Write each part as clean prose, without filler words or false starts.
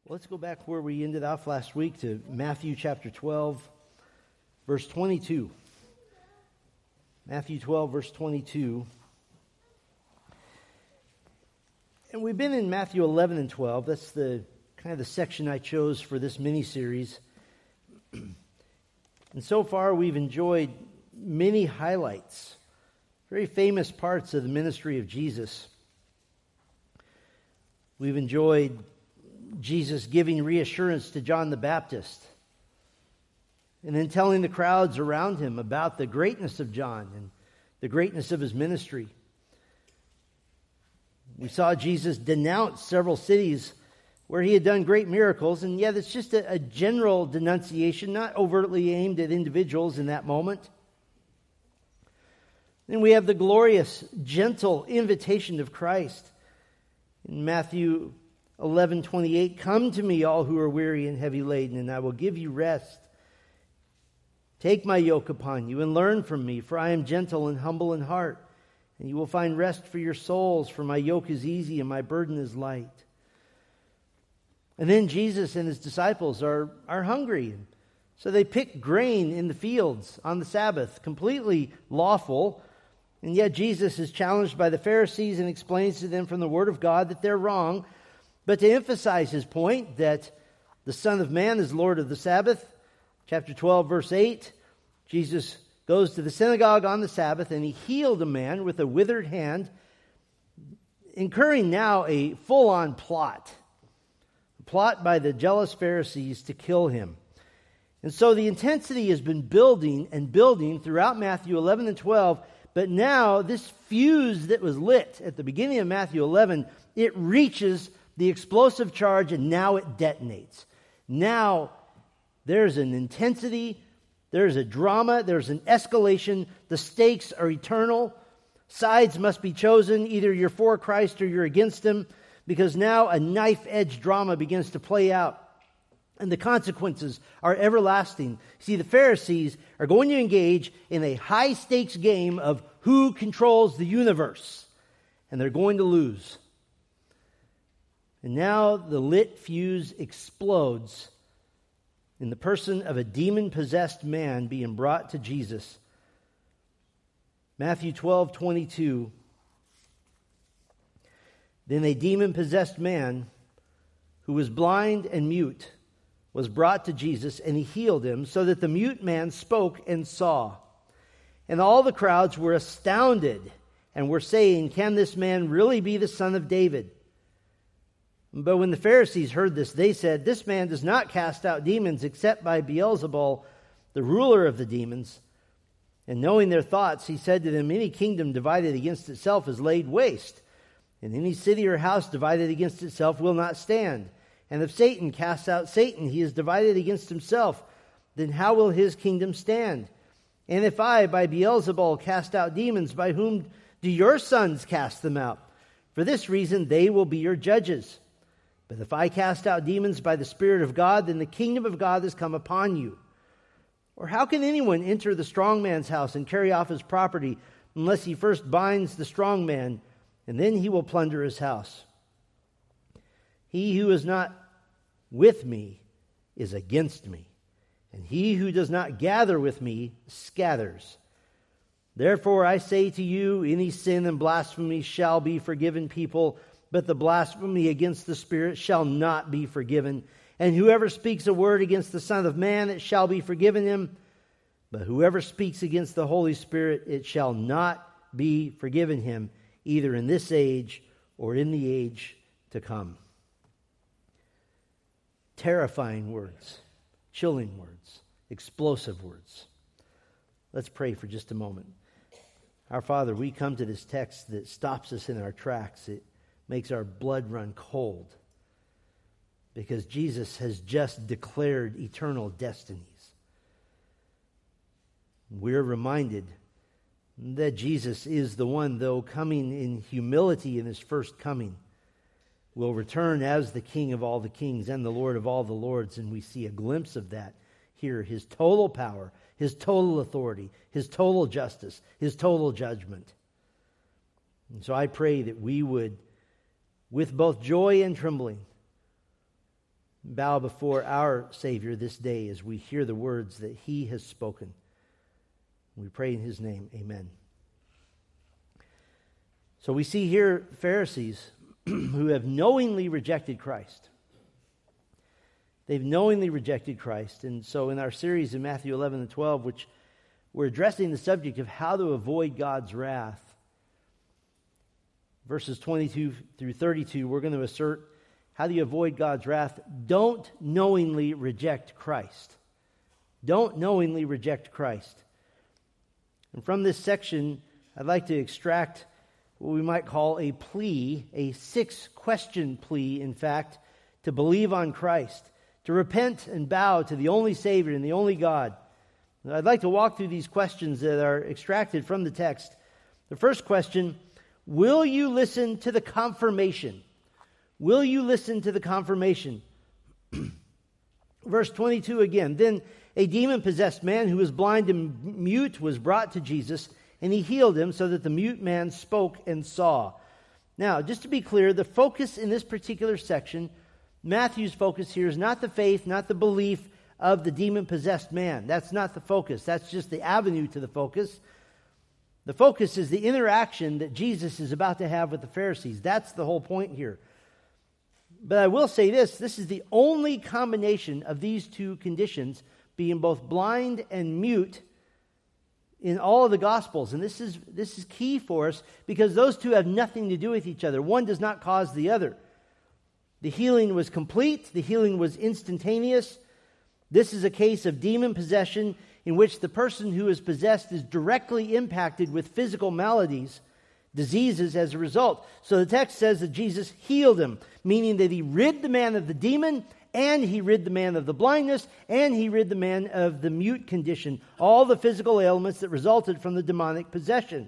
Let's go back where we ended off last week to Matthew chapter 12, verse 22. Matthew 12, verse 22. And we've been in Matthew 11 and 12. That's the kind of the section I chose for this mini-series. And so far we've enjoyed many highlights, very famous parts of the ministry of Jesus. We've enjoyed Jesus giving reassurance to John the Baptist, and then telling the crowds around him about the greatness of John and the greatness of his ministry. We saw Jesus denounce several cities where he had done great miracles, and yet it's just a general denunciation, not overtly aimed at individuals in that moment. Then we have the glorious, gentle invitation of Christ in Matthew 11:28, "Come to me, all who are weary and heavy laden, and I will give you rest. Take my yoke upon you and learn from me, for I am gentle and humble in heart, and you will find rest for your souls, for my yoke is easy and my burden is light." And then Jesus and his disciples are hungry, so they pick grain in the fields on the Sabbath, completely lawful. And yet Jesus is challenged by the Pharisees and explains to them from the Word of God that they're wrong. But to emphasize his point that the Son of Man is Lord of the Sabbath, chapter 12, verse 8, Jesus goes to the synagogue on the Sabbath and he healed a man with a withered hand, incurring now a full-on plot by the jealous Pharisees to kill him. And so the intensity has been building and building throughout Matthew 11 and 12, but now this fuse that was lit at the beginning of Matthew 11, it reaches the explosive charge, and now it detonates. Now there's an intensity, there's a drama, there's an escalation. The stakes are eternal. Sides must be chosen. Either you're for Christ or you're against him, because now a knife-edge drama begins to play out. And the consequences are everlasting. See, the Pharisees are going to engage in a high-stakes game of who controls the universe. And they're going to lose. And now the lit fuse explodes in the person of a demon-possessed man being brought to Jesus. Matthew 12:22. Then a demon-possessed man who was blind and mute was brought to Jesus, and he healed him, so that the mute man spoke and saw. And all the crowds were astounded and were saying, "Can this man really be the son of David?" But when the Pharisees heard this, they said, "This man does not cast out demons except by Beelzebul, the ruler of the demons." And knowing their thoughts, he said to them, "Any kingdom divided against itself is laid waste, and any city or house divided against itself will not stand. And if Satan casts out Satan, he is divided against himself. Then how will his kingdom stand? And if I, by Beelzebul, cast out demons, by whom do your sons cast them out? For this reason they will be your judges. But if I cast out demons by the Spirit of God, then the kingdom of God has come upon you. Or how can anyone enter the strong man's house and carry off his property unless he first binds the strong man, and then he will plunder his house? He who is not with me is against me, and he who does not gather with me scatters. Therefore I say to you, any sin and blasphemy shall be forgiven people, but the blasphemy against the Spirit shall not be forgiven. And whoever speaks a word against the Son of Man, it shall be forgiven him. But whoever speaks against the Holy Spirit, it shall not be forgiven him, either in this age or in the age to come." Terrifying words, chilling words, explosive words. Let's pray for just a moment. Our Father, we come to this text that stops us in our tracks. It makes our blood run cold because Jesus has just declared eternal destinies. We're reminded that Jesus is the one, though coming in humility in his first coming, will return as the King of all the kings and the Lord of all the lords. And we see a glimpse of that here, his total power, his total authority, his total justice, his total judgment. And so I pray that we would, with both joy and trembling, bow before our Savior this day as we hear the words that He has spoken. We pray in His name, amen. So we see here Pharisees who have knowingly rejected Christ. They've knowingly rejected Christ. And so in our series in Matthew 11 and 12, which we're addressing the subject of how to avoid God's wrath, verses 22 through 32, we're going to assert how do you avoid God's wrath? Don't knowingly reject Christ. Don't knowingly reject Christ. And from this section, I'd like to extract what we might call a plea, a 6-question plea, in fact, to believe on Christ, to repent and bow to the only Savior and the only God. And I'd like to walk through these questions that are extracted from the text. The first question, will you listen to the confirmation? Will you listen to the confirmation? Verse 22 again. Then a demon-possessed man who was blind and mute was brought to Jesus, and he healed him so that the mute man spoke and saw. Now, just to be clear, the focus in this particular section, Matthew's focus here is not the faith, not the belief of the demon-possessed man. That's not the focus. That's just the avenue to the focus. The focus is the interaction that Jesus is about to have with the Pharisees. That's the whole point here. But I will say this is the only combination of these two conditions, being both blind and mute, in all of the Gospels. And this is key for us because those two have nothing to do with each other. One does not cause the other. The healing was complete. The healing was instantaneous. This is a case of demon possession in which the person who is possessed is directly impacted with physical maladies, diseases as a result. So the text says that Jesus healed him, meaning that He rid the man of the demon, and He rid the man of the blindness, and He rid the man of the mute condition, all the physical ailments that resulted from the demonic possession.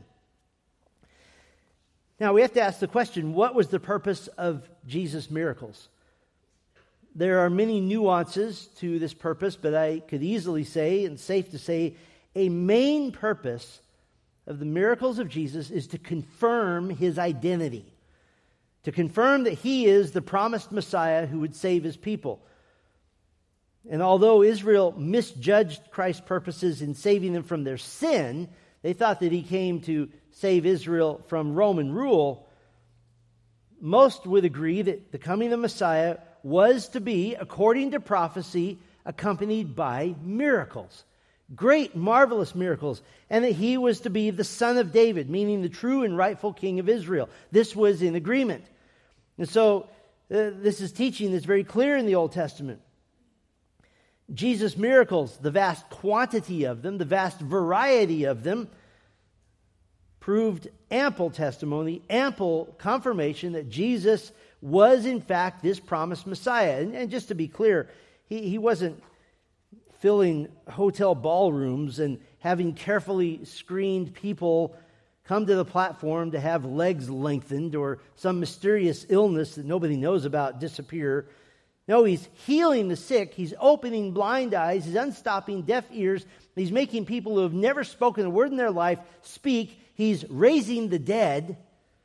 Now we have to ask the question, what was the purpose of Jesus' miracles? There are many nuances to this purpose, but I could easily say, and safe to say, a main purpose of the miracles of Jesus is to confirm His identity, to confirm that He is the promised Messiah who would save His people. And although Israel misjudged Christ's purposes in saving them from their sin, they thought that He came to save Israel from Roman rule, most would agree that the coming of the Messiah was to be, according to prophecy, accompanied by miracles. Great, marvelous miracles, and that He was to be the Son of David, meaning the true and rightful King of Israel. This was in agreement. And so, this is teaching that's very clear in the Old Testament. Jesus' miracles, the vast quantity of them, the vast variety of them, proved ample testimony, ample confirmation that Jesus was in fact this promised Messiah. And just to be clear, he wasn't filling hotel ballrooms and having carefully screened people come to the platform to have legs lengthened or some mysterious illness that nobody knows about disappear. No, He's healing the sick. He's opening blind eyes. He's unstopping deaf ears. He's making people who have never spoken a word in their life speak. He's raising the dead.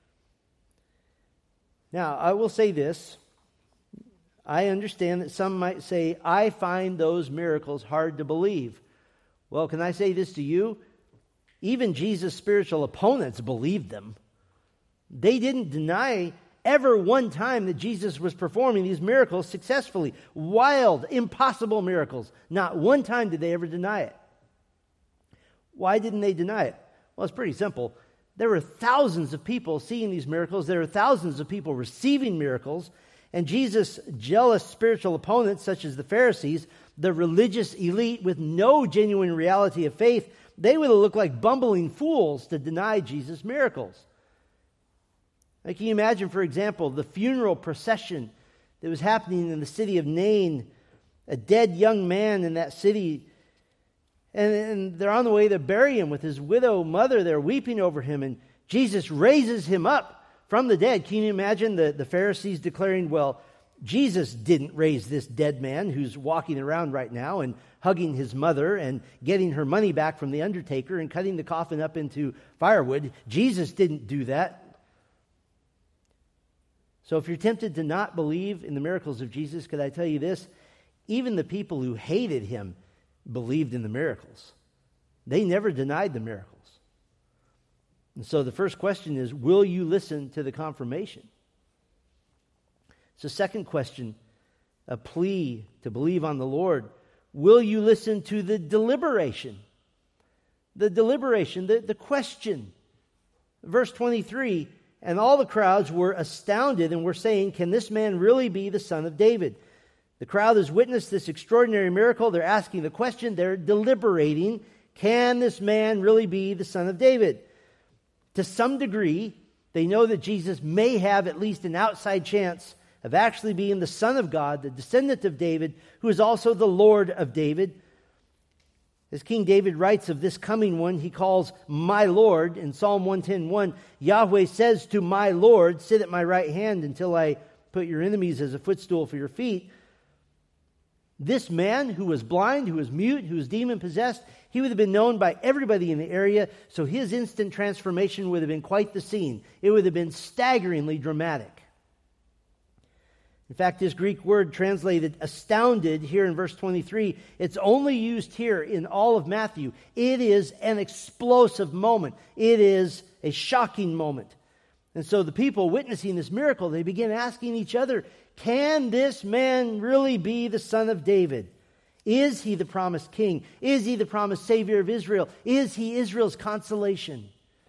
Now, I will say this. I understand that some might say, I find those miracles hard to believe. Well, can I say this to you? Even Jesus' spiritual opponents believed them. They didn't deny ever one time that Jesus was performing these miracles successfully. Wild, impossible miracles. Not one time did they ever deny it. Why didn't they deny it? Well, it's pretty simple. There were thousands of people seeing these miracles. There were thousands of people receiving miracles. And Jesus' jealous spiritual opponents, such as the Pharisees, the religious elite with no genuine reality of faith, they would have looked like bumbling fools to deny Jesus' miracles. Now, can you imagine, for example, the funeral procession that was happening in the city of Nain, a dead young man in that city, and they're on the way to bury him with his widow mother. They're weeping over him, and Jesus raises him up from the dead. Can you imagine the Pharisees declaring, well, Jesus didn't raise this dead man who's walking around right now and hugging his mother and getting her money back from the undertaker and cutting the coffin up into firewood. Jesus didn't do that. So if you're tempted to not believe in the miracles of Jesus, could I tell you this? Even the people who hated him believed in the miracles. They never denied the miracles. And so the first question is, will you listen to the confirmation? So second question, a plea to believe on the Lord. Will you listen to the deliberation? The deliberation, the question. Verse 23, and all the crowds were astounded and were saying, can this man really be the son of David? The crowd has witnessed this extraordinary miracle. They're asking the question. They're deliberating. Can this man really be the son of David? To some degree, they know that Jesus may have at least an outside chance of actually being the Son of God, the descendant of David, who is also the Lord of David. As King David writes of this coming one, he calls my Lord. In Psalm 110:1, Yahweh says to my Lord, sit at my right hand until I put your enemies as a footstool for your feet. This man who was blind, who was mute, who was demon-possessed, he would have been known by everybody in the area, so his instant transformation would have been quite the scene. It would have been staggeringly dramatic. In fact, this Greek word translated astounded here in verse 23, it's only used here in all of Matthew. It is an explosive moment. It is a shocking moment. And so the people witnessing this miracle, they begin asking each other, can this man really be the son of David? Is he the promised king? Is he the promised Savior of Israel? Is he Israel's consolation?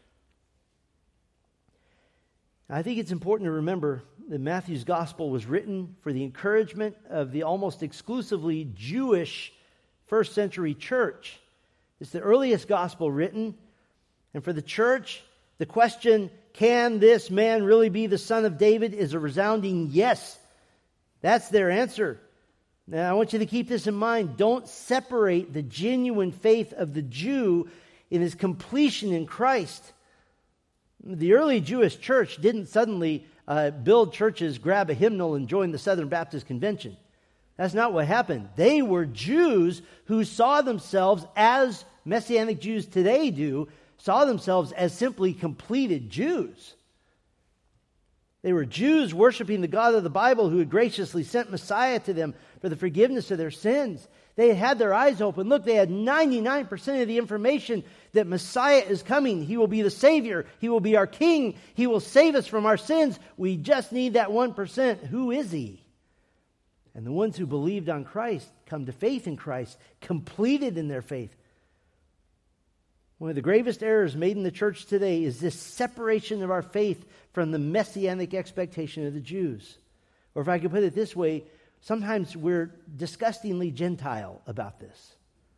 I think it's important to remember that Matthew's gospel was written for the encouragement of the almost exclusively Jewish first century church. It's the earliest gospel written. And for the church, the question, can this man really be the son of David, is a resounding yes. That's their answer. Now, I want you to keep this in mind. Don't separate the genuine faith of the Jew in his completion in Christ. The early Jewish church didn't suddenly build churches, grab a hymnal, and join the Southern Baptist Convention. That's not what happened. They were Jews who saw themselves, as Messianic Jews today do, saw themselves as simply completed Jews. They were Jews worshiping the God of the Bible who had graciously sent Messiah to them for the forgiveness of their sins. They had their eyes open. Look, they had 99% of the information that Messiah is coming. He will be the Savior. He will be our King. He will save us from our sins. We just need that 1%. Who is He? And the ones who believed on Christ come to faith in Christ, completed in their faith. One of the gravest errors made in the church today is this separation of our faith from the messianic expectation of the Jews. Or if I could put it this way, sometimes we're disgustingly Gentile about this.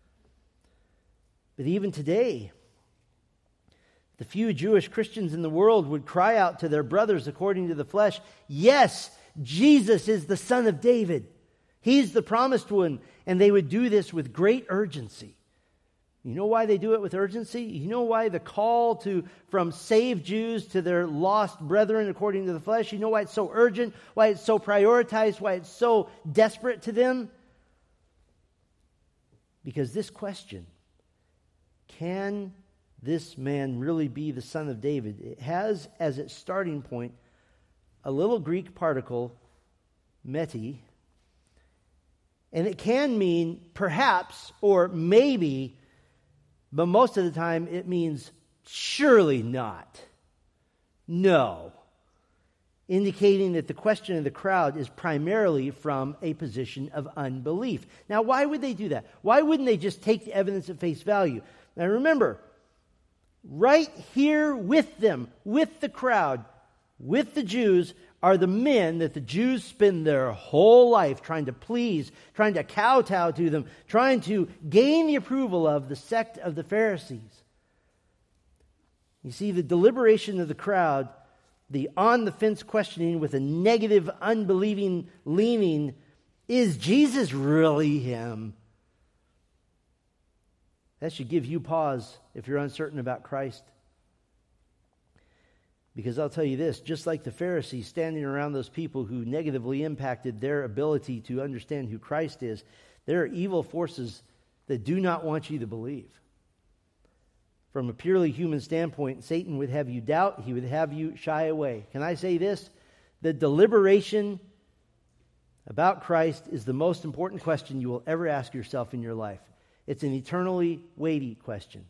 But even today, the few Jewish Christians in the world would cry out to their brothers according to the flesh, yes, Jesus is the Son of David. He's the promised one. And they would do this with great urgency. You know why they do it with urgency? You know why the call from saved Jews to their lost brethren according to the flesh? You know why it's so urgent? Why it's so prioritized? Why it's so desperate to them? Because this question, can this man really be the son of David? It has as its starting point a little Greek particle, meti, and it can mean perhaps or maybe, but most of the time it means surely not. No. Indicating that the question of the crowd is primarily from a position of unbelief. Now, why would they do that? Why wouldn't they just take the evidence at face value? Now remember, right here with them, with the crowd, with the Jews, are the men that the Jews spend their whole life trying to please, trying to kowtow to them, trying to gain the approval of, the sect of the Pharisees. You see, the deliberation of the crowd, the on-the-fence questioning with a negative, unbelieving leaning, is Jesus really Him? That should give you pause if you're uncertain about Christ. Because I'll tell you this, just like the Pharisees standing around those people who negatively impacted their ability to understand who Christ is, there are evil forces that do not want you to believe. From a purely human standpoint, Satan would have you doubt, he would have you shy away. Can I say this? that deliberation about Christ is the most important question you will ever ask yourself in your life. It's an eternally weighty question.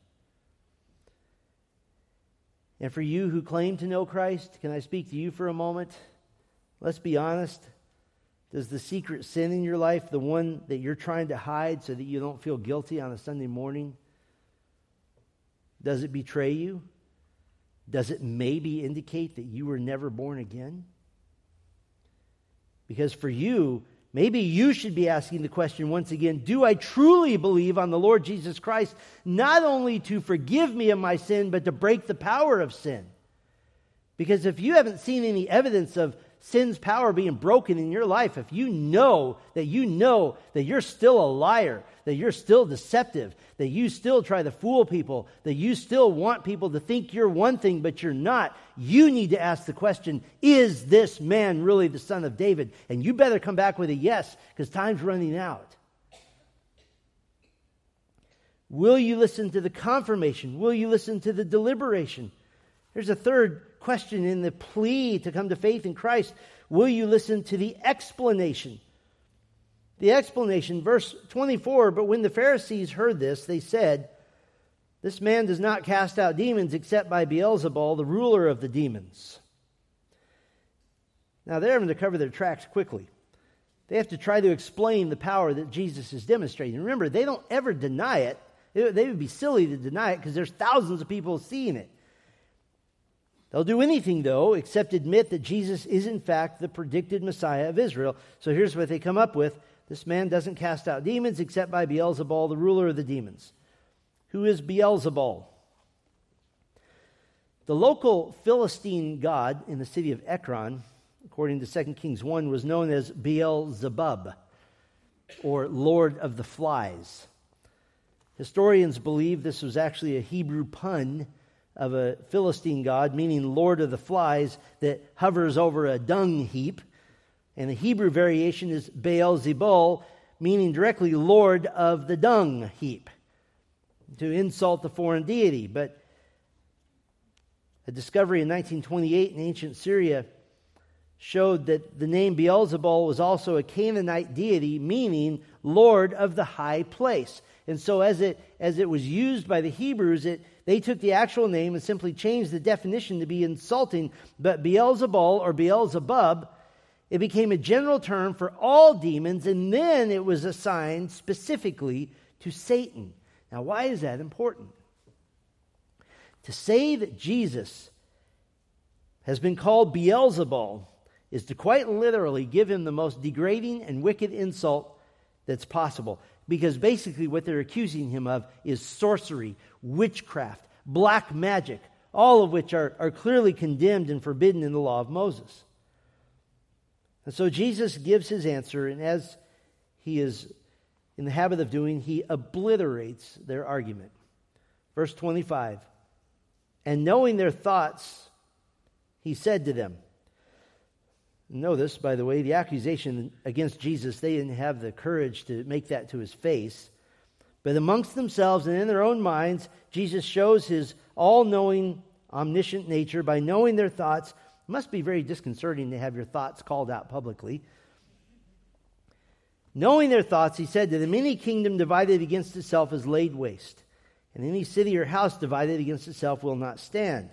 And for you who claim to know Christ, can I speak to you for a moment? Let's be honest. Does the secret sin in your life, the one that you're trying to hide so that you don't feel guilty on a Sunday morning, does it betray you? Does it maybe indicate that you were never born again? Because for you, maybe you should be asking the question once again, do I truly believe on the Lord Jesus Christ, not only to forgive me of my sin, but to break the power of sin? Because if you haven't seen any evidence of sin's power being broken in your life, if you know that you're still a liar, that you're still deceptive, that you still try to fool people, that you still want people to think you're one thing but you're not, you need to ask the question, is this man really the son of David? And you better come back with a yes, because time's running out. Will you listen to the confirmation? Will you listen to the deliberation? There's a third question in the plea to come to faith in Christ. Will you listen to the explanation? The explanation, verse 24, but when the Pharisees heard this, they said, this man does not cast out demons except by Beelzebul, the ruler of the demons. Now they're having to cover their tracks quickly. They have to try to explain the power that Jesus is demonstrating. Remember, they don't ever deny it. They would be silly to deny it because there's thousands of people seeing it. They'll do anything, though, except admit that Jesus is, in fact, the predicted Messiah of Israel. So here's what they come up with. This man doesn't cast out demons except by Beelzebul, the ruler of the demons. Who is Beelzebul? The local Philistine god in the city of Ekron, according to 2 Kings 1, was known as Beelzebub, or Lord of the Flies. Historians believe this was actually a Hebrew pun of a Philistine god, meaning Lord of the Flies, that hovers over a dung heap. And the Hebrew variation is Beelzebul, meaning directly Lord of the dung heap, to insult the foreign deity. But a discovery in 1928 in ancient Syria showed that the name Beelzebul was also a Canaanite deity, meaning Lord of the high place. And so as it was used by the Hebrews, they took the actual name and simply changed the definition to be insulting. But Beelzebul or Beelzebub, it became a general term for all demons, and then it was assigned specifically to Satan. Now, why is that important? To say that Jesus has been called Beelzebul is to quite literally give him the most degrading and wicked insult that's possible. Because basically what they're accusing him of is sorcery, witchcraft, black magic, all of which are clearly condemned and forbidden in the law of Moses. And so Jesus gives his answer, and as he is in the habit of doing, he obliterates their argument. Verse 25, and knowing their thoughts, he said to them, know this, by the way, the accusation against Jesus, they didn't have the courage to make that to his face. But amongst themselves and in their own minds, Jesus shows his all-knowing, omniscient nature by knowing their thoughts. It must be very disconcerting to have your thoughts called out publicly. Knowing their thoughts, he said to them, any kingdom divided against itself is laid waste, and any city or house divided against itself will not stand.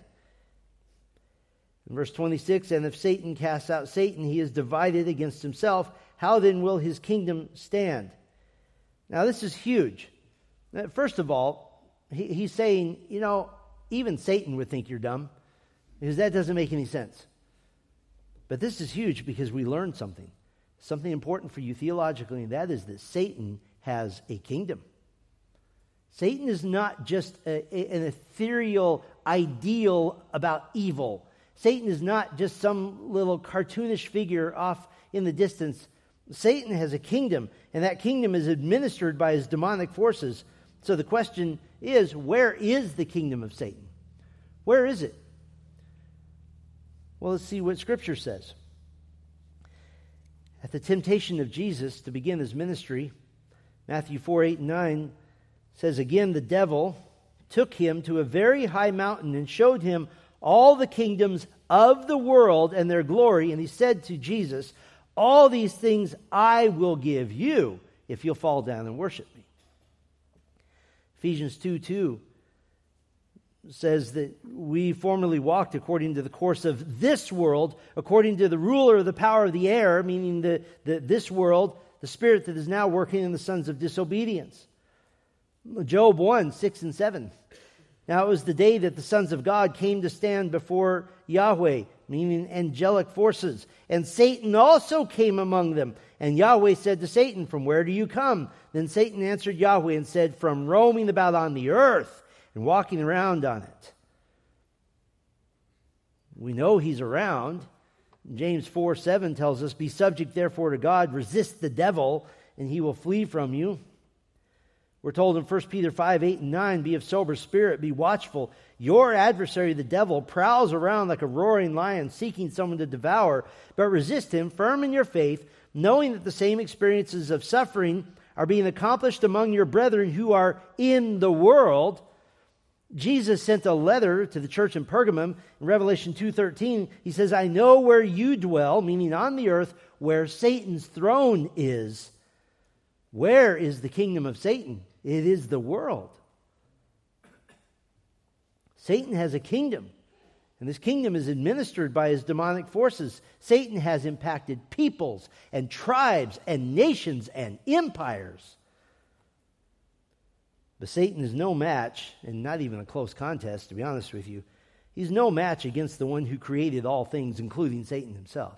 In verse 26, and if Satan casts out Satan, he is divided against himself. How then will his kingdom stand? Now this is huge. First of all, he's saying, even Satan would think you're dumb, because that doesn't make any sense. But this is huge because we learned something important for you theologically, and that is that Satan has a kingdom. Satan is not just an ethereal ideal about evil. Satan is not just some little cartoonish figure off in the distance. Satan has a kingdom, and that kingdom is administered by his demonic forces. So the question is, where is the kingdom of Satan? Where is it? Well, let's see what Scripture says. At the temptation of Jesus to begin his ministry, Matthew 4, 8, and 9 says, again, the devil took him to a very high mountain and showed him all the kingdoms of the world and their glory. And he said to Jesus, all these things I will give you if you'll fall down and worship me. Ephesians 2:2 says that we formerly walked according to the course of this world, according to the ruler of the power of the air, meaning this world, the spirit that is now working in the sons of disobedience. Job 1:6 and 7. Now it was the day that the sons of God came to stand before Yahweh, meaning angelic forces. And Satan also came among them. And Yahweh said to Satan, from where do you come? Then Satan answered Yahweh and said, from roaming about on the earth and walking around on it. We know he's around. James 4:7 tells us, be subject therefore to God, resist the devil, and he will flee from you. We're told in 1 Peter 5:8 and 9, be of sober spirit, be watchful. Your adversary, the devil, prowls around like a roaring lion, seeking someone to devour. But resist him, firm in your faith, knowing that the same experiences of suffering are being accomplished among your brethren who are in the world. Jesus sent a letter to the church in Pergamum. In Revelation 2:13, he says, I know where you dwell, meaning on the earth, where Satan's throne is. Where is the kingdom of Satan? It is the world. Satan has a kingdom, and this kingdom is administered by his demonic forces. Satan has impacted peoples and tribes and nations and empires. But Satan is no match, and not even a close contest, to be honest with you. He's no match against the one who created all things, including Satan himself.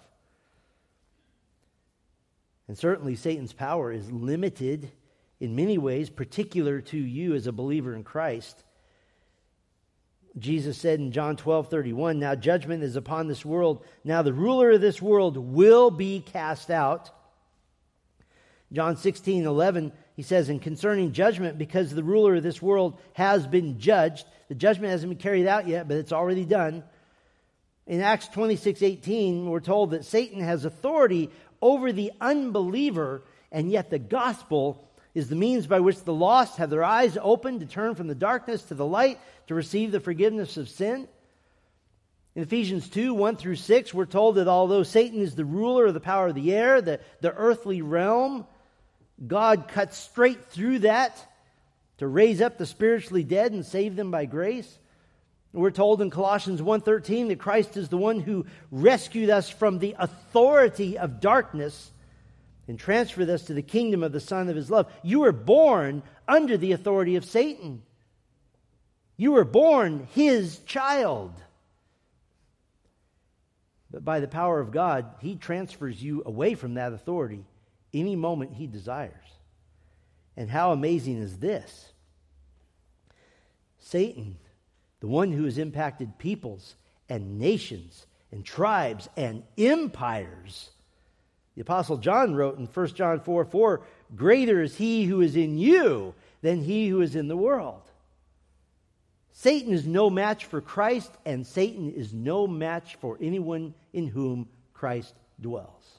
And certainly Satan's power is limited in many ways, particular to you as a believer in Christ. Jesus said in John 12:31, now judgment is upon this world. Now the ruler of this world will be cast out. John 16:11, he says, and concerning judgment, because the ruler of this world has been judged. The judgment hasn't been carried out yet, but it's already done. In Acts 26:18, we're told that Satan has authority over the unbeliever, and yet the gospel is the means by which the lost have their eyes opened to turn from the darkness to the light, to receive the forgiveness of sin. In Ephesians 2:1-6, we're told that although Satan is the ruler of the power of the air, the earthly realm, God cuts straight through that to raise up the spiritually dead and save them by grace. We're told in Colossians 1:13 that Christ is the one who rescued us from the authority of darkness and transferred us to the kingdom of the Son of his love. You were born under the authority of Satan. You were born his child. But by the power of God, he transfers you away from that authority any moment he desires. And how amazing is this? Satan, the one who has impacted peoples and nations and tribes and empires. The Apostle John wrote in 1 John 4:4, greater is he who is in you than he who is in the world. Satan is no match for Christ, and Satan is no match for anyone in whom Christ dwells.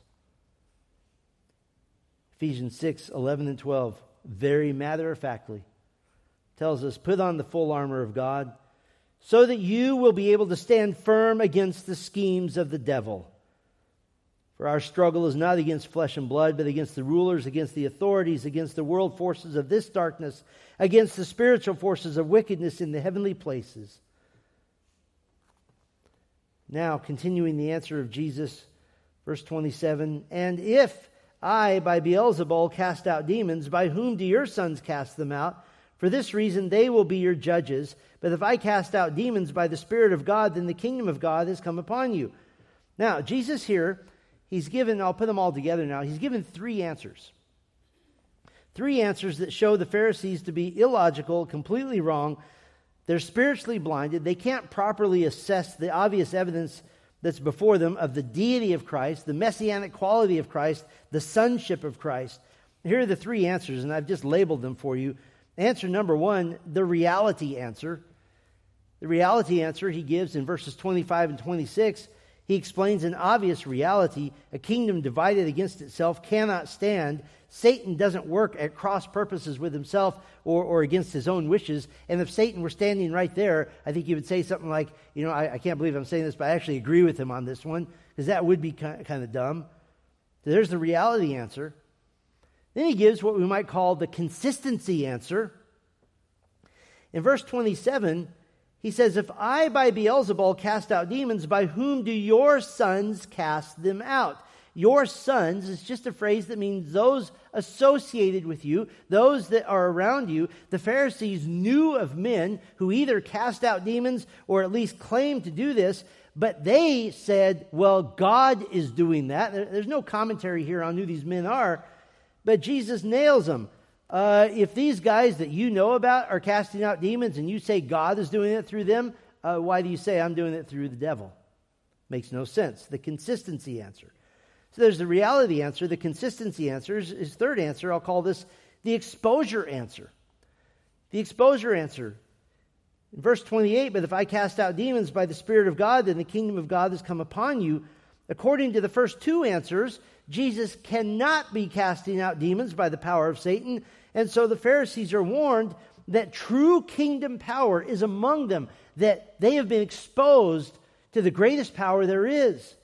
Ephesians 6:11-12, very matter-of-factly, tells us, put on the full armor of God so that you will be able to stand firm against the schemes of the devil. For our struggle is not against flesh and blood, but against the rulers, against the authorities, against the world forces of this darkness, against the spiritual forces of wickedness in the heavenly places. Now, continuing the answer of Jesus, verse 27, and if I, by Beelzebul, cast out demons, by whom do your sons cast them out? For this reason they will be your judges. But if I cast out demons by the Spirit of God, then the kingdom of God has come upon you. Now, Jesus here, he's given, I'll put them all together now, he's given three answers. Three answers that show the Pharisees to be illogical, completely wrong. They're spiritually blinded. They can't properly assess the obvious evidence that's before them of the deity of Christ, the messianic quality of Christ, the sonship of Christ. Here are the three answers, and I've just labeled them for you. Answer number one, the reality answer. The reality answer he gives in verses 25 and 26. He explains an obvious reality. A kingdom divided against itself cannot stand. Satan doesn't work at cross purposes with himself or against his own wishes. And if Satan were standing right there, I think he would say something like, I can't believe I'm saying this, but I actually agree with him on this one, because that would be kind of dumb. So there's the reality answer. Then he gives what we might call the consistency answer. In verse 27, he says, if I by Beelzebul cast out demons, by whom do your sons cast them out? Your sons is just a phrase that means those associated with you, those that are around you. The Pharisees knew of men who either cast out demons or at least claimed to do this, but they said, well, God is doing that. There's no commentary here on who these men are, but Jesus nails them. If these guys that you know about are casting out demons and you say God is doing it through them, why do you say I'm doing it through the devil? Makes no sense. The consistency answer. So there's the reality answer. The consistency answer is his third answer. I'll call this the exposure answer. The exposure answer. In verse 28, but if I cast out demons by the Spirit of God, then the kingdom of God has come upon you. According to the first two answers, Jesus cannot be casting out demons by the power of Satan. And so the Pharisees are warned that true kingdom power is among them, that they have been exposed to the greatest power there is.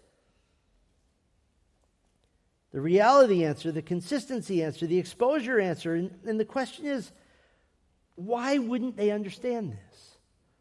The reality answer, the consistency answer, the exposure answer, and the question is, why wouldn't they understand this?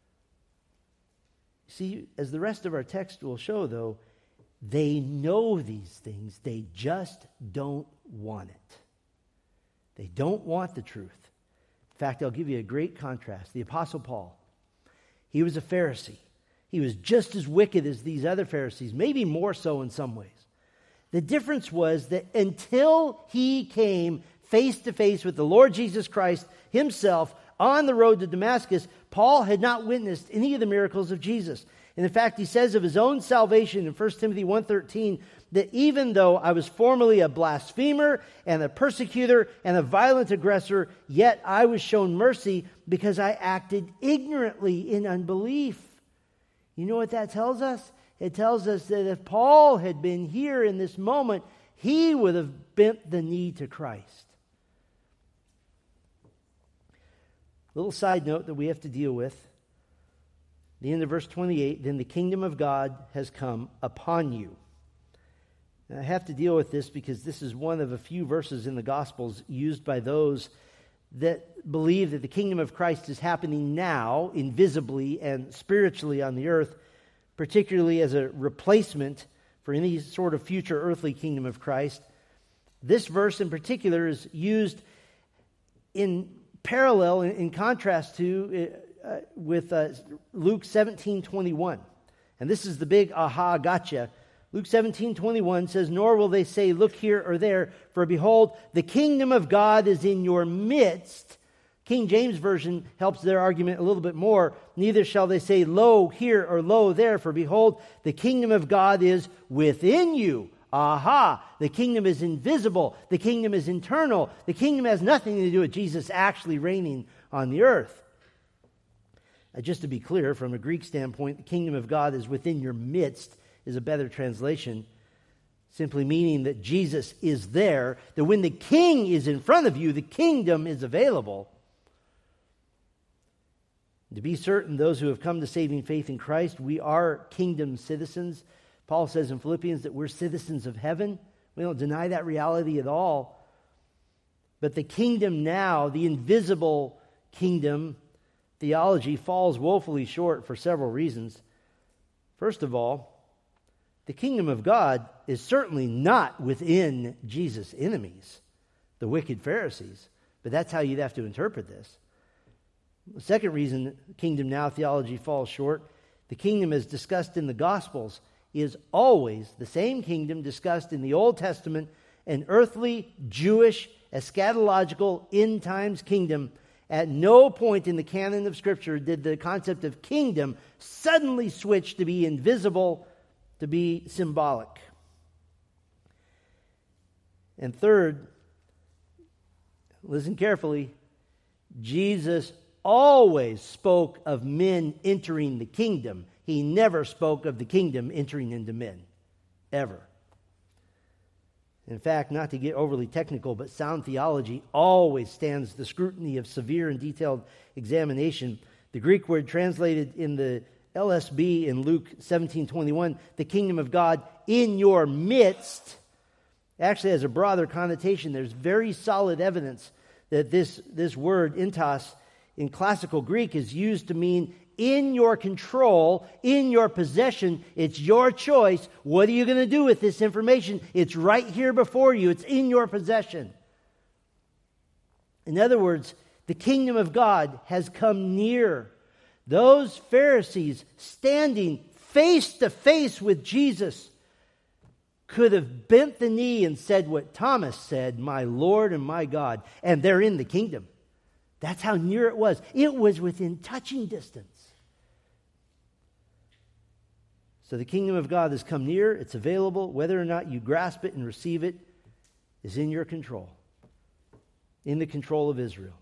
See, as the rest of our text will show, though, they know these things, they just don't want it. They don't want the truth. In fact, I'll give you a great contrast. The Apostle Paul, he was a Pharisee. He was just as wicked as these other Pharisees, maybe more so in some ways. The difference was that until he came face to face with the Lord Jesus Christ himself on the road to Damascus, Paul had not witnessed any of the miracles of Jesus. And in fact, he says of his own salvation in 1 Timothy 1:13 that even though I was formerly a blasphemer and a persecutor and a violent aggressor, yet I was shown mercy because I acted ignorantly in unbelief. You know what that tells us? It tells us that if Paul had been here in this moment, he would have bent the knee to Christ. Little side note that we have to deal with. The end of verse 28, then the kingdom of God has come upon you. Now, I have to deal with this because this is one of a few verses in the Gospels used by those that believe that the kingdom of Christ is happening now, invisibly and spiritually on the earth, particularly as a replacement for any sort of future earthly kingdom of Christ. This verse in particular is used in parallel, in contrast to with Luke 17:21. And this is the big aha gotcha. Luke 17:21 says, nor will they say, look here or there, for behold, the kingdom of God is in your midst. King James Version helps their argument a little bit more. Neither shall they say, lo here or lo there, for behold, the kingdom of God is within you. Aha! The kingdom is invisible. The kingdom is internal. The kingdom has nothing to do with Jesus actually reigning on the earth. Just to be clear, from a Greek standpoint, the kingdom of God is within your midst is a better translation, simply meaning that Jesus is there, that when the king is in front of you, the kingdom is available. To be certain, those who have come to saving faith in Christ, we are kingdom citizens. Paul says in Philippians that we're citizens of heaven. We don't deny that reality at all. But the kingdom now, the invisible kingdom theology, falls woefully short for several reasons. First of all, the kingdom of God is certainly not within Jesus' enemies, the wicked Pharisees. But that's how you'd have to interpret this. The second reason kingdom now theology falls short, the kingdom as discussed in the Gospels is always the same kingdom discussed in the Old Testament, an earthly, Jewish, eschatological, end times kingdom. At no point in the canon of Scripture did the concept of kingdom suddenly switch to be invisible, to be symbolic. And third, listen carefully, Jesus always spoke of men entering the kingdom. He never spoke of the kingdom entering into men. Ever. In fact, not to get overly technical, but sound theology always stands the scrutiny of severe and detailed examination. The Greek word translated in the LSB in Luke 17:21, the kingdom of God in your midst, actually has a broader connotation. There's very solid evidence that this word, entos, in classical Greek is used to mean in your control, in your possession. It's your choice. What are you going to do with this information? It's right here before you. It's in your possession. In other words, the kingdom of God has come near. Those Pharisees standing face to face with Jesus could have bent the knee and said what Thomas said, "My Lord and my God," and they're in the kingdom. That's how near it was. It was within touching distance. So the kingdom of God has come near. It's available. Whether or not you grasp it and receive it is in your control, in the control of Israel.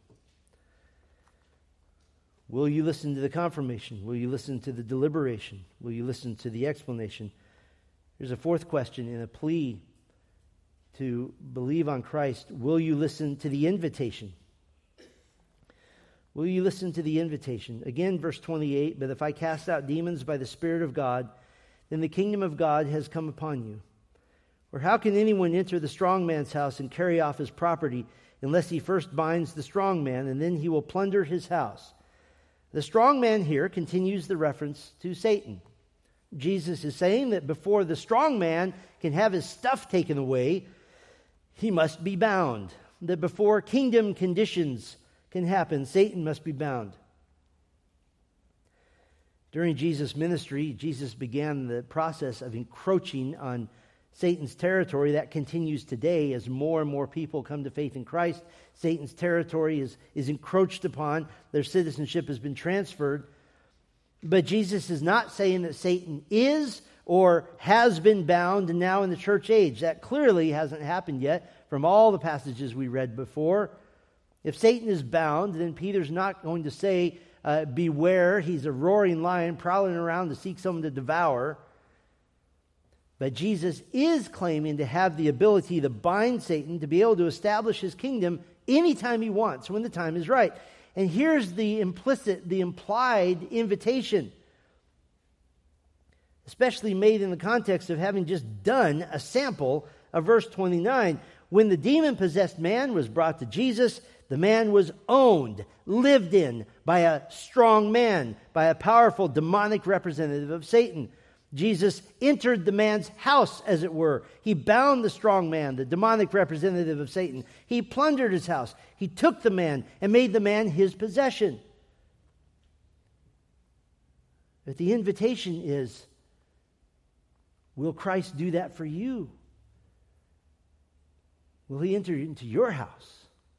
Will you listen to the confirmation? Will you listen to the deliberation? Will you listen to the explanation? Here's a fourth question and a plea to believe on Christ. Will you listen to the invitation? Will you listen to the invitation? Again, verse 28, "But if I cast out demons by the Spirit of God, then the kingdom of God has come upon you. Or how can anyone enter the strong man's house and carry off his property unless he first binds the strong man, and then he will plunder his house?" The strong man here continues the reference to Satan. Jesus is saying that before the strong man can have his stuff taken away, he must be bound. That before kingdom conditions can happen, Satan must be bound. During Jesus' ministry, Jesus began the process of encroaching on Satan's territory. That continues today as more and more people come to faith in Christ. Satan's territory is encroached upon. Their citizenship has been transferred. But Jesus is not saying that Satan is or has been bound now in the church age. That clearly hasn't happened yet from all the passages we read before. If Satan is bound, then Peter's not going to say, beware, he's a roaring lion prowling around to seek someone to devour. But Jesus is claiming to have the ability to bind Satan, to be able to establish his kingdom anytime he wants, when the time is right. And here's the implied invitation, especially made in the context of having just done a sample of verse 29. When the demon-possessed man was brought to Jesus, the man was owned, lived in by a strong man, by a powerful demonic representative of Satan. Jesus entered the man's house, as it were. He bound the strong man, the demonic representative of Satan. He plundered his house. He took the man and made the man his possession. But the invitation is, will Christ do that for you? Will he enter into your house?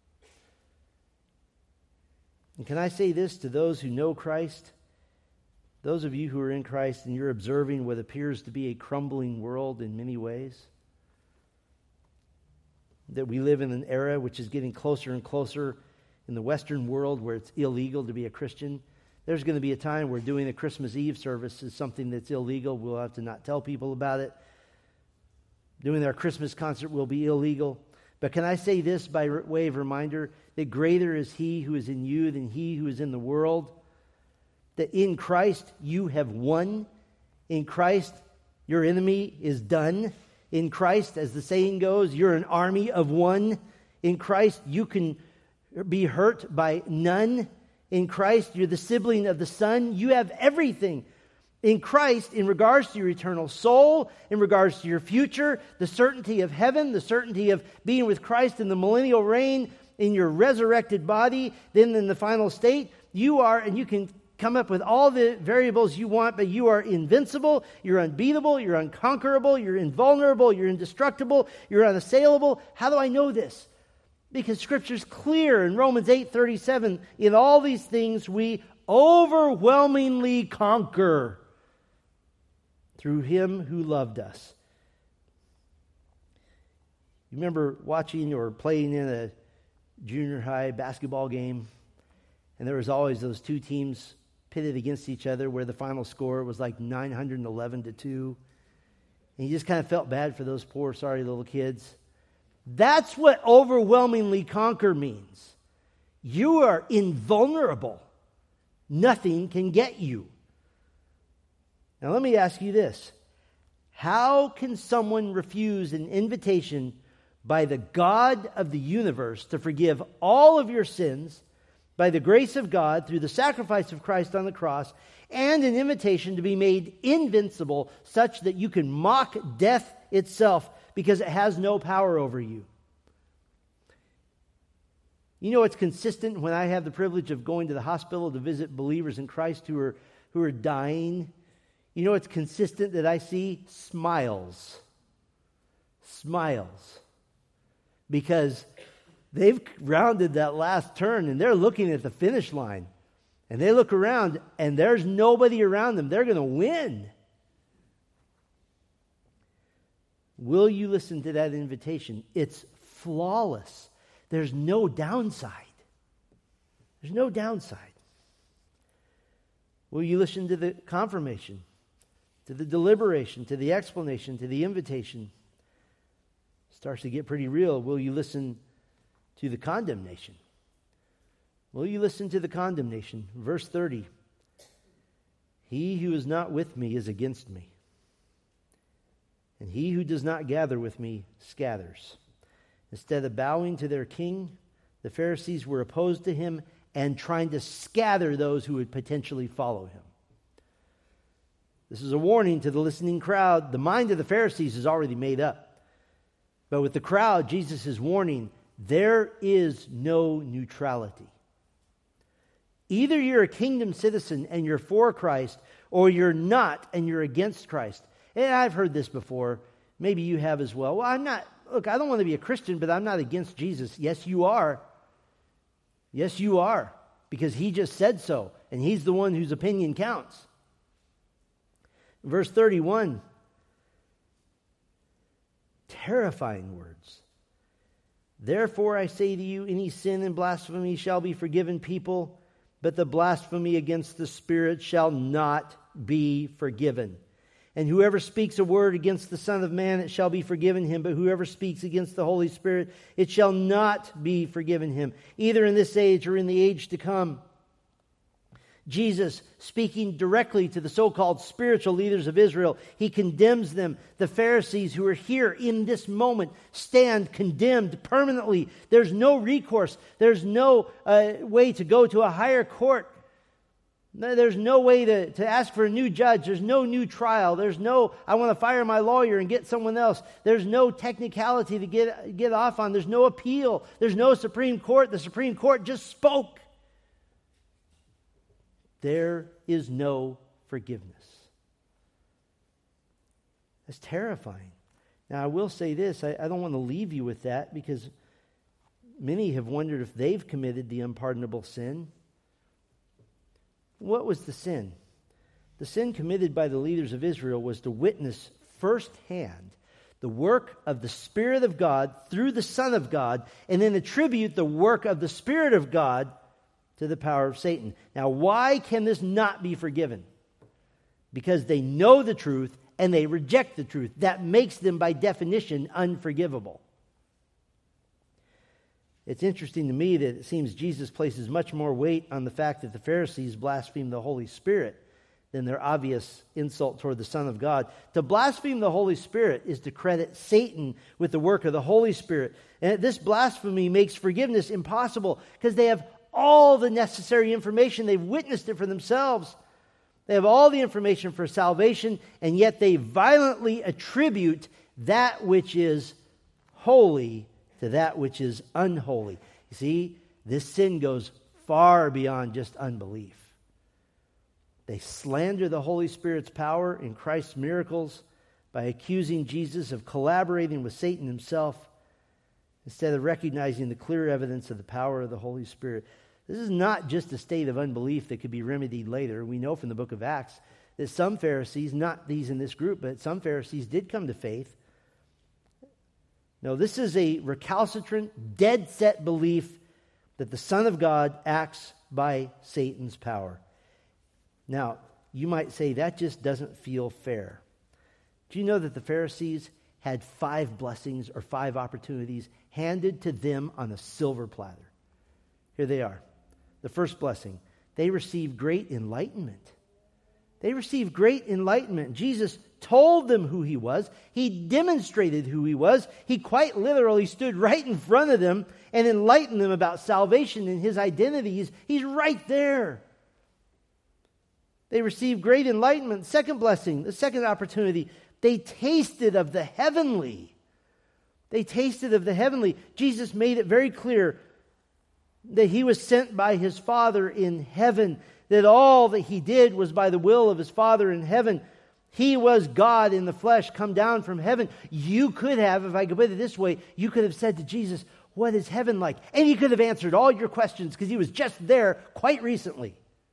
And can I say this to those who know Christ? Those of you who are in Christ and you're observing what appears to be a crumbling world in many ways, that we live in an era which is getting closer and closer in the Western world where it's illegal to be a Christian. There's going to be a time where doing a Christmas Eve service is something that's illegal. We'll have to not tell people about it. Doing our Christmas concert will be illegal. But can I say this by way of reminder, that greater is he who is in you than he who is in the world? That in Christ you have won. In Christ your enemy is done. In Christ, as the saying goes, you're an army of one. In Christ you can be hurt by none. In Christ you're the sibling of the Son. You have everything. In Christ, in regards to your eternal soul, in regards to your future, the certainty of heaven, the certainty of being with Christ in the millennial reign, in your resurrected body, then in the final state, you are, and you can come up with all the variables you want, but you are invincible, you're unbeatable, you're unconquerable, you're invulnerable, you're indestructible, you're unassailable. How do I know this? Because Scripture's clear in Romans 8:37, in all these things we overwhelmingly conquer through him who loved us. You remember watching or playing in a junior high basketball game, and there was always those two teams pitted against each other where the final score was like 911-2. And you just kind of felt bad for those poor, sorry little kids. That's what overwhelmingly conquer means. You are invulnerable. Nothing can get you. Now let me ask you this. How can someone refuse an invitation by the God of the universe to forgive all of your sins by the grace of God through the sacrifice of Christ on the cross, and an invitation to be made invincible such that you can mock death itself because it has no power over you? You know, it's consistent when I have the privilege of going to the hospital to visit believers in Christ who are dying. You know, it's consistent that I see smiles. Smiles. Because they've rounded that last turn and they're looking at the finish line. And they look around and there's nobody around them. They're going to win. Will you listen to that invitation? It's flawless. There's no downside. There's no downside. Will you listen to the confirmation, to the deliberation, to the explanation, to the invitation? Starts to get pretty real. Will you listen to the condemnation? Will you listen to the condemnation? Verse 30. He who is not with me is against me, and he who does not gather with me scatters. Instead of bowing to their king, the Pharisees were opposed to him and trying to scatter those who would potentially follow him. This is a warning to the listening crowd. The mind of the Pharisees is already made up. But with the crowd, Jesus is warning, there is no neutrality. Either you're a kingdom citizen and you're for Christ, or you're not and you're against Christ. And I've heard this before. Maybe you have as well. Well, I don't want to be a Christian, but I'm not against Jesus. Yes, you are. Yes, you are. Because he just said so. And he's the one whose opinion counts. Verse 31. Terrifying words. Therefore I say to you, any sin and blasphemy shall be forgiven people, but the blasphemy against the Spirit shall not be forgiven. And whoever speaks a word against the Son of Man, it shall be forgiven him. But whoever speaks against the Holy Spirit, it shall not be forgiven him, either in this age or in the age to come. Jesus, speaking directly to the so-called spiritual leaders of Israel, he condemns them. The Pharisees who are here in this moment stand condemned permanently. There's no recourse. There's no way to go to a higher court. There's no way to ask for a new judge. There's no new trial. There's no, I want to fire my lawyer and get someone else. There's no technicality to get off on. There's no appeal. There's no Supreme Court. The Supreme Court just spoke. There is no forgiveness. That's terrifying. Now, I will say this. I don't want to leave you with that, because many have wondered if they've committed the unpardonable sin. What was the sin? The sin committed by the leaders of Israel was to witness firsthand the work of the Spirit of God through the Son of God, and then attribute the work of the Spirit of God to the power of Satan. Now, why can this not be forgiven? Because they know the truth and they reject the truth. That makes them, by definition, unforgivable. It's interesting to me that it seems Jesus places much more weight on the fact that the Pharisees blasphemed the Holy Spirit than their obvious insult toward the Son of God. To blaspheme the Holy Spirit is to credit Satan with the work of the Holy Spirit. And this blasphemy makes forgiveness impossible, because they have all the necessary information. They've witnessed it for themselves. They have all the information for salvation, and yet they violently attribute that which is holy to that which is unholy. You see, this sin goes far beyond just unbelief. They slander the Holy Spirit's power in Christ's miracles by accusing Jesus of collaborating with Satan himself, instead of recognizing the clear evidence of the power of the Holy Spirit. This is not just a state of unbelief that could be remedied later. We know from the book of Acts that some Pharisees, not these in this group, but some Pharisees did come to faith. No, this is a recalcitrant, dead-set belief that the Son of God acts by Satan's power. Now, you might say that just doesn't feel fair. Do you know that the Pharisees had 5 blessings or 5 opportunities handed to them on a silver platter. Here they are. The first blessing, they received great enlightenment. They received great enlightenment. Jesus told them who he was. He demonstrated who he was. He quite literally stood right in front of them and enlightened them about salvation and his identity. He's right there. They received great enlightenment. Second blessing, the second opportunity, they tasted of the heavenly. They tasted of the heavenly. Jesus made it very clear that he was sent by his Father in heaven, that all that he did was by the will of his Father in heaven. He was God in the flesh, come down from heaven. You could have, if I could put it this way, you could have said to Jesus, what is heaven like? And he could have answered all your questions because he was just there quite recently.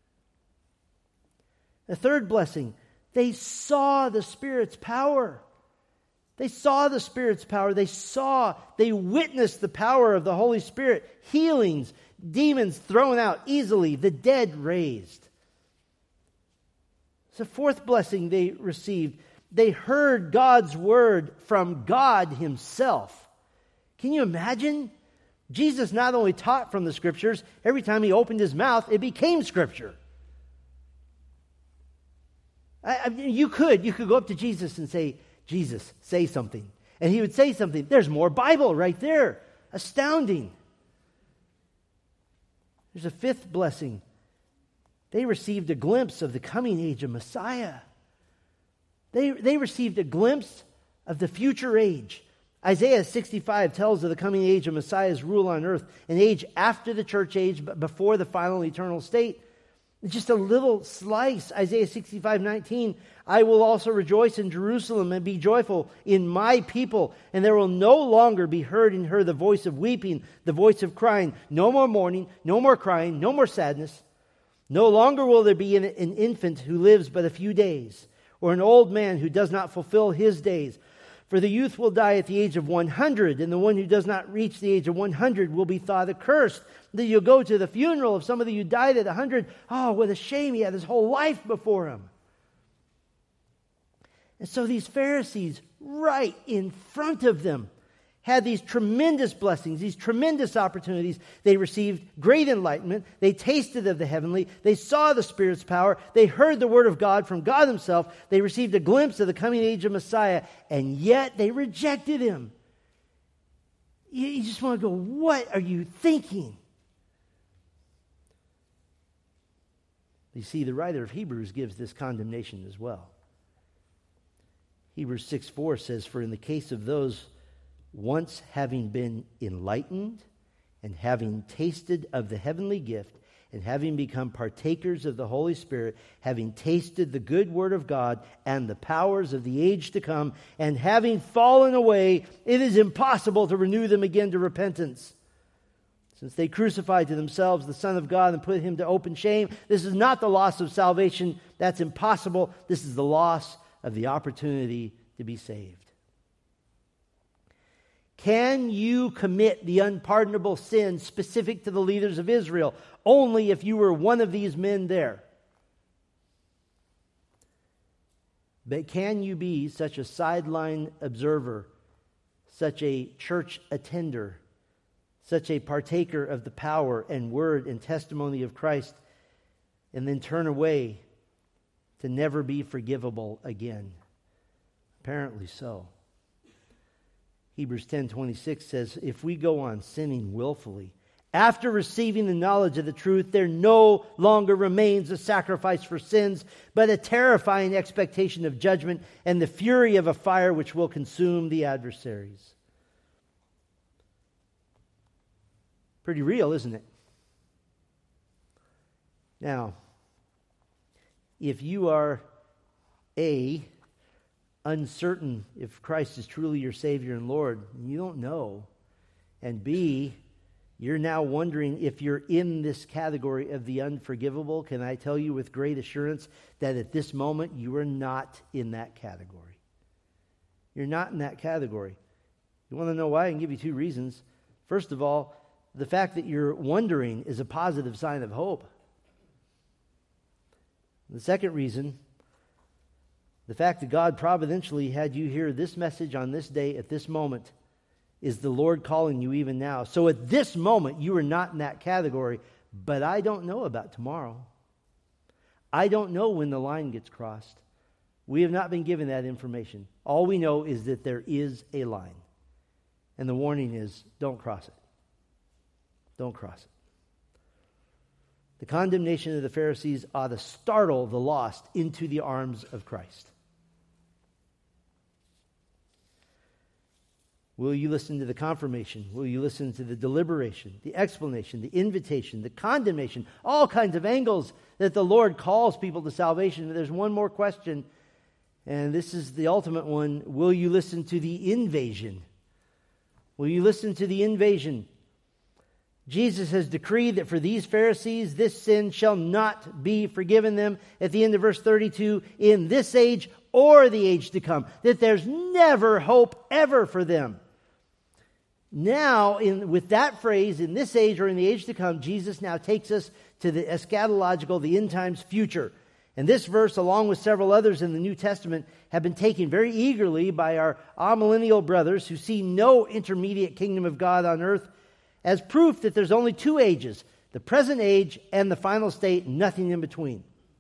The third blessing, they saw the Spirit's power. They saw the Spirit's power. They witnessed the power of the Holy Spirit. Healings, demons thrown out easily, the dead raised. It's the fourth blessing they received. They heard God's word from God himself. Can you imagine? Jesus not only taught from the Scriptures, every time he opened his mouth, it became Scripture. You could go up to Jesus and say, Jesus, say something. And he would say something. There's more Bible right there. Astounding. There's a fifth blessing. They received a glimpse of the coming age of Messiah. They received a glimpse of the future age. Isaiah 65 tells of the coming age of Messiah's rule on earth, an age after the church age, but before the final eternal state. Just a little slice. Isaiah 65:19. I will also rejoice in Jerusalem and be joyful in my people. And there will no longer be heard in her the voice of weeping, the voice of crying. No more mourning, no more crying, no more sadness. No longer will there be an infant who lives but a few days, or an old man who does not fulfill his days. For the youth will die at the age of 100, and the one who does not reach the age of 100 will be thought accursed. That you'll go to the funeral of somebody who died at 100. Oh, what a shame, he had his whole life before him. And so these Pharisees, right in front of them, had these tremendous blessings, these tremendous opportunities. They received great enlightenment. They tasted of the heavenly. They saw the Spirit's power. They heard the word of God from God himself. They received a glimpse of the coming age of Messiah, and yet they rejected him. You just want to go, what are you thinking? You see, the writer of Hebrews gives this condemnation as well. Hebrews 6:4 says, for in the case of those once having been enlightened and having tasted of the heavenly gift and having become partakers of the Holy Spirit, having tasted the good word of God and the powers of the age to come, and having fallen away, it is impossible to renew them again to repentance. Since they crucified to themselves the Son of God and put him to open shame, this is not the loss of salvation. That's impossible. This is the loss of the opportunity to be saved. Can you commit the unpardonable sin specific to the leaders of Israel? Only if you were one of these men there. But can you be such a sideline observer, such a church attender, such a partaker of the power and word and testimony of Christ, and then turn away to never be forgivable again? Apparently so. Hebrews 10:26 says, if we go on sinning willfully, after receiving the knowledge of the truth, there no longer remains a sacrifice for sins, but a terrifying expectation of judgment and the fury of a fire which will consume the adversaries. Pretty real, isn't it? Now, if you are uncertain if Christ is truly your Savior and Lord, you don't know. And B, you're now wondering if you're in this category of the unforgivable. Can I tell you with great assurance that at this moment you are not in that category? You're not in that category. You want to know why? I can give you 2 reasons. First of all, the fact that you're wondering is a positive sign of hope. The second reason The fact that God providentially had you hear this message on this day at this moment is the Lord calling you even now. So at this moment, you are not in that category, but I don't know about tomorrow. I don't know when the line gets crossed. We have not been given that information. All we know is that there is a line. And the warning is, don't cross it. Don't cross it. The condemnation of the Pharisees ought to startle the lost into the arms of Christ. Will you listen to the confirmation? Will you listen to the deliberation, the explanation, the invitation, the condemnation, all kinds of angles that the Lord calls people to salvation? There's one more question, and this is the ultimate one. Will you listen to the invasion? Will you listen to the invasion? Jesus has decreed that for these Pharisees, this sin shall not be forgiven them at the end of verse 32, in this age or the age to come, that there's never hope ever for them. Now, with that phrase, in this age or in the age to come, Jesus now takes us to the eschatological, the end times future. And this verse, along with several others in the New Testament, have been taken very eagerly by our amillennial brothers who see no intermediate kingdom of God on earth as proof that there's only two ages, the present age and the final state, nothing in between.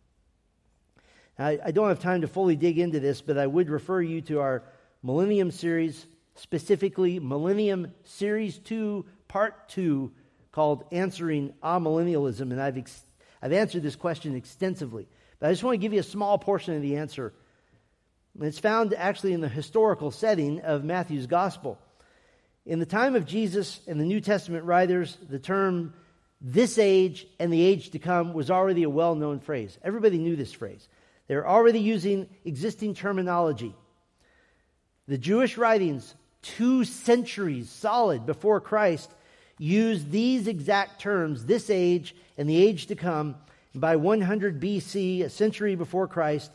Now, I don't have time to fully dig into this, but I would refer you to our Millennium series, specifically Millennium Series 2, Part 2, called Answering Amillennialism, and I've answered this question extensively. But I just want to give you a small portion of the answer. And it's found actually in the historical setting of Matthew's Gospel. In the time of Jesus and the New Testament writers, the term this age and the age to come was already a well-known phrase. Everybody knew this phrase. They were already using existing terminology. The Jewish writings, 2 centuries solid before Christ, used these exact terms, this age and the age to come. And by 100 BC, a century before Christ,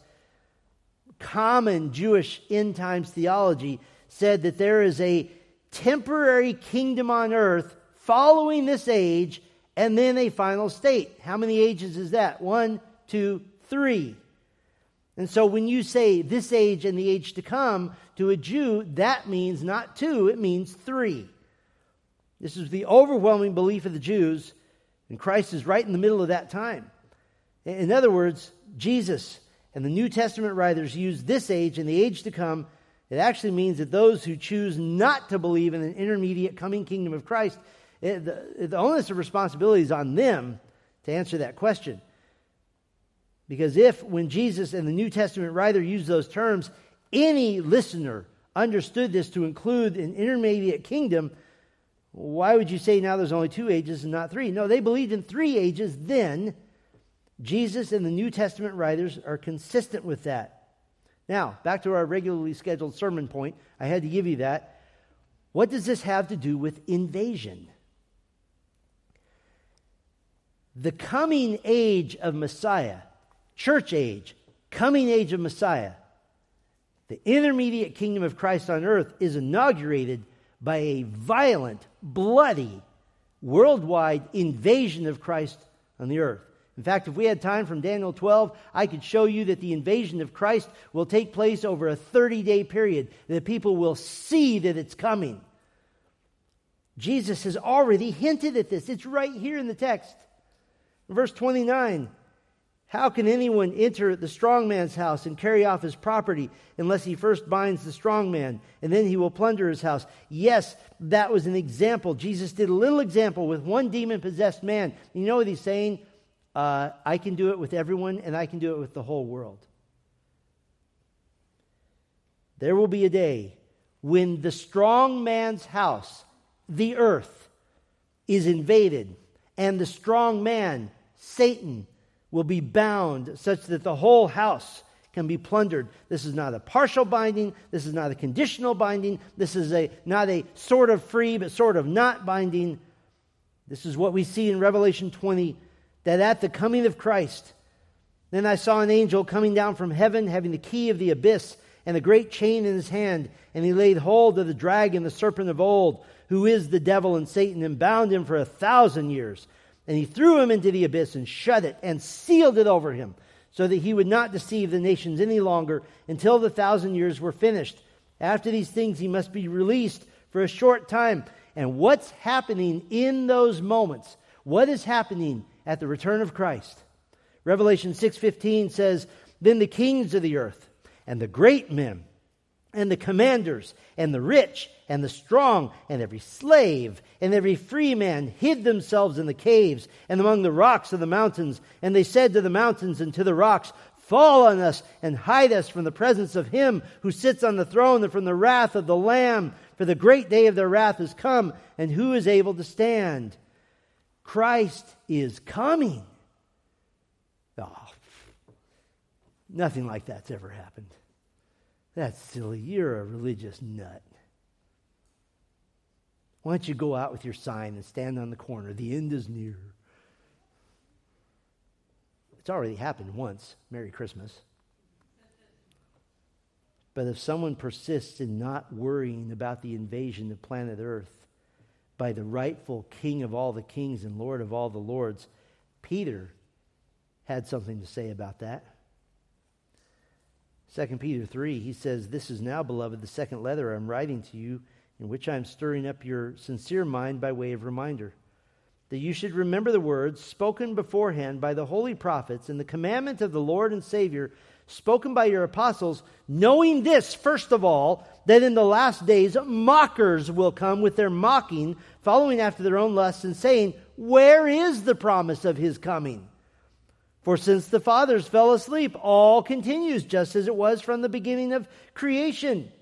common Jewish end times theology said that there is a temporary kingdom on earth following this age and then a final state. How many ages is that? 1, 2, 3. And so when you say this age and the age to come to a Jew, that means not 2, it means 3. This is the overwhelming belief of the Jews, and Christ is right in the middle of that time. In other words, Jesus and the New Testament writers use this age and the age to come. It actually means that those who choose not to believe in an intermediate coming kingdom of Christ, the onus of responsibility is on them to answer that question. Because if, when Jesus and the New Testament writer used those terms, any listener understood this to include an intermediate kingdom, why would you say now there's only 2 ages and not 3? No, they believed in 3 ages then. Jesus and the New Testament writers are consistent with that. Now, back to our regularly scheduled sermon point. I had to give you that. What does this have to do with invasion? The coming age of Messiah, church age, coming age of Messiah, the intermediate kingdom of Christ on earth is inaugurated by a violent, bloody, worldwide invasion of Christ on the earth. In fact, if we had time from Daniel 12, I could show you that the invasion of Christ will take place over a 30-day period, that people will see that it's coming. Jesus has already hinted at this. It's right here in the text. Verse 29, how can anyone enter the strong man's house and carry off his property unless he first binds the strong man, and then he will plunder his house? Yes, that was an example. Jesus did a little example with one demon-possessed man. You know what he's saying? I can do it with everyone, and I can do it with the whole world. There will be a day when the strong man's house, the earth, is invaded, and the strong man, Satan, will be bound such that the whole house can be plundered. This is not a partial binding. This is not a conditional binding. This is not a sort of free but sort of not binding. This is what we see in Revelation 20, that at the coming of Christ, then I saw an angel coming down from heaven, having the key of the abyss and a great chain in his hand, and he laid hold of the dragon, the serpent of old, who is the devil and Satan, and bound him for 1,000 years. And he threw him into the abyss and shut it and sealed it over him, so that he would not deceive the nations any longer until the 1,000 years were finished. After these things he must be released for a short time. And what's happening in those moments? What is happening at the return of Christ? Revelation 6:15 says, "Then the kings of the earth and the great men and the commanders and the rich and the strong and every slave and every free man hid themselves in the caves and among the rocks of the mountains. And they said to the mountains and to the rocks, 'Fall on us and hide us from the presence of him who sits on the throne and from the wrath of the Lamb. For the great day of their wrath is come, and who is able to stand?'" Christ is coming. Oh, nothing like that's ever happened. That's silly. You're a religious nut. Why don't you go out with your sign and stand on the corner? The end is near. It's already happened once. Merry Christmas. But if someone persists in not worrying about the invasion of planet Earth by the rightful King of all the kings and Lord of all the lords, Peter had something to say about that. 2 Peter 3, he says, "This is now, beloved, the second letter I'm writing to you, in which I'm stirring up your sincere mind by way of reminder, that you should remember the words spoken beforehand by the holy prophets and the commandment of the Lord and Savior spoken by your apostles, knowing this, first of all, that in the last days mockers will come with their mocking, following after their own lusts and saying, 'Where is the promise of his coming?' For since the fathers fell asleep, all continues just as it was from the beginning of creation.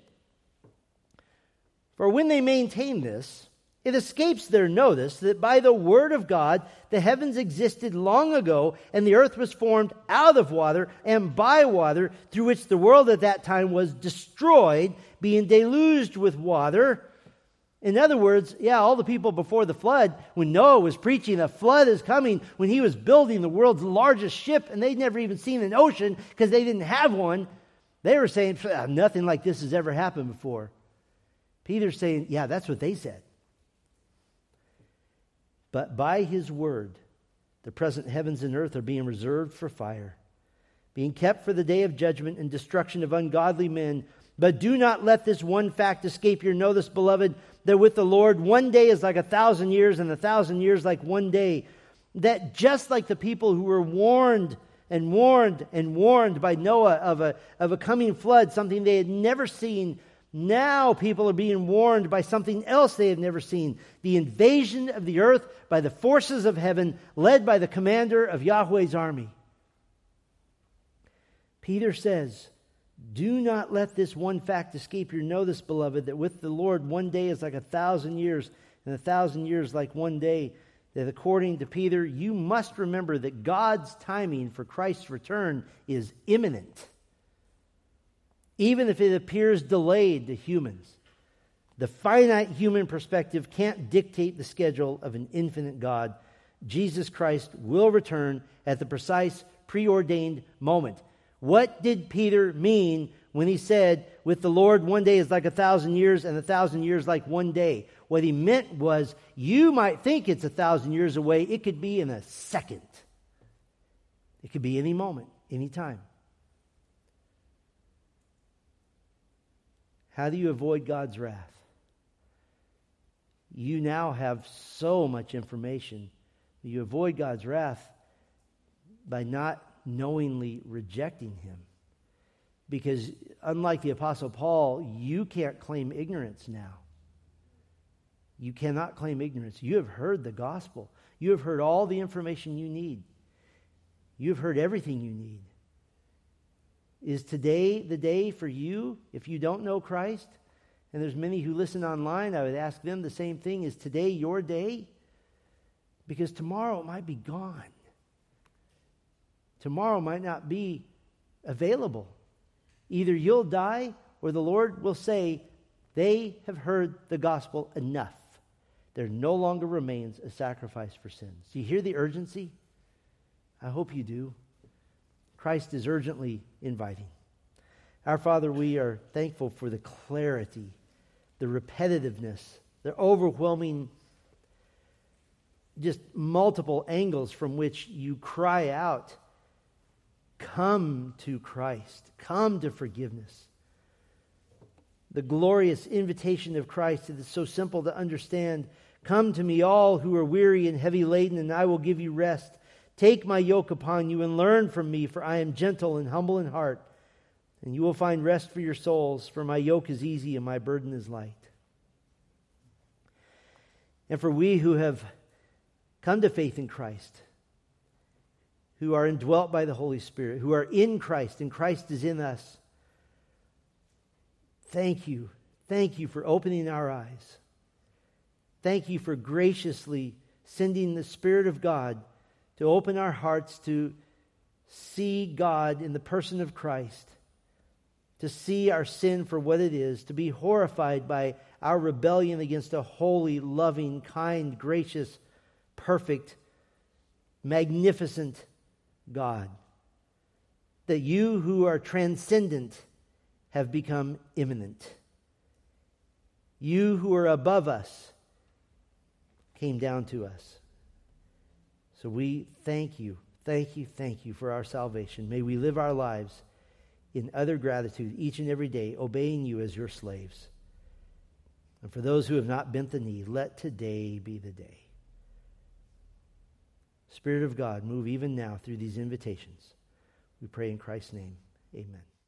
For when they maintain this, it escapes their notice that by the word of God the heavens existed long ago, and the earth was formed out of water and by water, through which the world at that time was destroyed, being deluged with water." In other words, all the people before the flood, when Noah was preaching a flood is coming, when he was building the world's largest ship, and they'd never even seen an ocean because they didn't have one, they were saying, nothing like this has ever happened before. Peter's saying, that's what they said. But by his word, the present heavens and earth are being reserved for fire, being kept for the day of judgment and destruction of ungodly men. But do not let this one fact escape your notice, beloved, that with the Lord 1 day is like 1,000 years, and 1,000 years like 1 day. That just like the people who were warned and warned and warned by Noah of a coming flood, something they had never seen, now people are being warned by something else they had never seen. The invasion of the earth by the forces of heaven, led by the commander of Yahweh's army. Peter says, "Do not let this one fact escape your notice, beloved, that with the Lord 1 day is like 1,000 years, and 1,000 years like 1 day. That according to Peter, you must remember that God's timing for Christ's return is imminent. Even if it appears delayed to humans, the finite human perspective can't dictate the schedule of an infinite God. Jesus Christ will return at the precise preordained moment." What did Peter mean when he said, with the Lord 1 day is like 1,000 years and 1,000 years like 1 day? What he meant was, you might think it's 1,000 years away. It could be in a second. It could be any moment, any time. How do you avoid God's wrath? You now have so much information. You avoid God's wrath by not knowingly rejecting him. Because unlike the Apostle Paul, you can't claim ignorance now. You cannot claim ignorance. You have heard the gospel. You have heard all the information you need. You have heard everything you need. Is today the day for you if you don't know Christ? And there's many who listen online. I would ask them the same thing. Is today your day? Because tomorrow it might be gone. Tomorrow might not be available. Either you'll die or the Lord will say, they have heard the gospel enough. There no longer remains a sacrifice for sins. Do you hear the urgency? I hope you do. Christ is urgently inviting. Our Father, we are thankful for the clarity, the repetitiveness, the overwhelming, just multiple angles from which you cry out Come to Christ. Come to forgiveness. The glorious invitation of Christ is so simple to understand. Come to me, all who are weary and heavy laden, and I will give you rest. Take my yoke upon you and learn from me, for I am gentle and humble in heart, and you will find rest for your souls, for my yoke is easy and my burden is light. And for we who have come to faith in Christ, who are indwelt by the Holy Spirit, who are in Christ, and Christ is in us, thank you. Thank you for opening our eyes. Thank you for graciously sending the Spirit of God to open our hearts to see God in the person of Christ, to see our sin for what it is, to be horrified by our rebellion against a holy, loving, kind, gracious, perfect, magnificent God. That you who are transcendent have become immanent. You who are above us came down to us. So we thank you for our salvation. May we live our lives in utter gratitude each and every day, obeying you as your slaves. And for those who have not bent the knee, let today be the day. Spirit of God, move even now through these invitations. We pray in Christ's name. Amen.